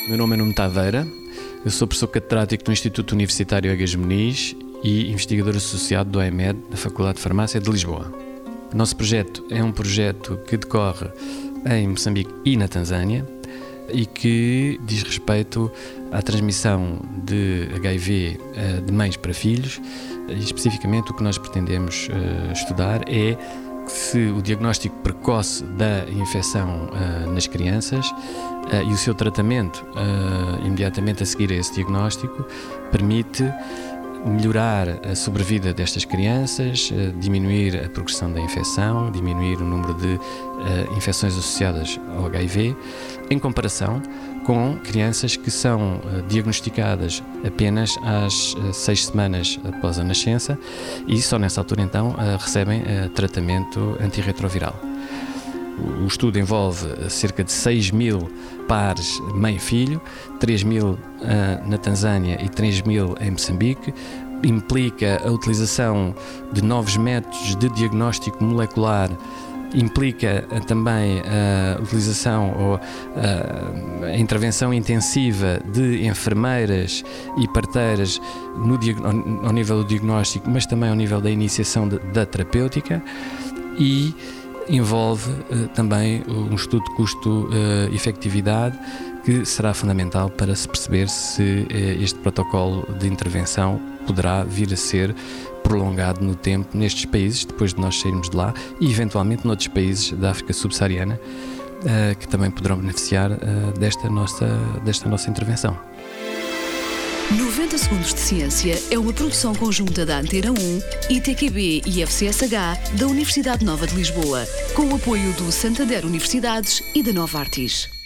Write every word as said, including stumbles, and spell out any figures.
Meu nome é Nuno Taveira, eu sou professor catedrático do Instituto Universitário Egas Meniz e investigador associado do A E M E D, da Faculdade de Farmácia de Lisboa. O nosso projeto é um projeto que decorre em Moçambique e na Tanzânia e que diz respeito à transmissão de H I V de mães para filhos. E especificamente o que nós pretendemos estudar é se o diagnóstico precoce da infecção uh, nas crianças uh, e o seu tratamento uh, imediatamente a seguir a esse diagnóstico permite melhorar a sobrevida destas crianças, uh, diminuir a progressão da infecção, diminuir o número de uh, infecções associadas ao H I V, em comparação com crianças que são uh, diagnosticadas apenas às uh, seis semanas após a nascença e só nessa altura então uh, recebem uh, tratamento antirretroviral. O, o estudo envolve cerca de seis mil pares mãe-filho, três mil uh, na Tanzânia e três mil em Moçambique. Implica a utilização de novos métodos de diagnóstico molecular, implica uh, também a utilização ou uh, a intervenção intensiva de enfermeiras e parteiras no, ao, ao nível do diagnóstico, mas também ao nível da iniciação de, da terapêutica, e envolve uh, também um estudo de custo-efetividade uh, que será fundamental para se perceber se uh, este protocolo de intervenção poderá vir a ser prolongado no tempo nestes países, depois de nós sairmos de lá, e eventualmente noutros países da África subsaariana uh, que também poderão beneficiar uh, desta, nossa, desta nossa intervenção. noventa Segundos de Ciência é uma produção conjunta da Antena um, I T Q B e F C S H da Universidade Nova de Lisboa, com o apoio do Santander Universidades e da Novartis.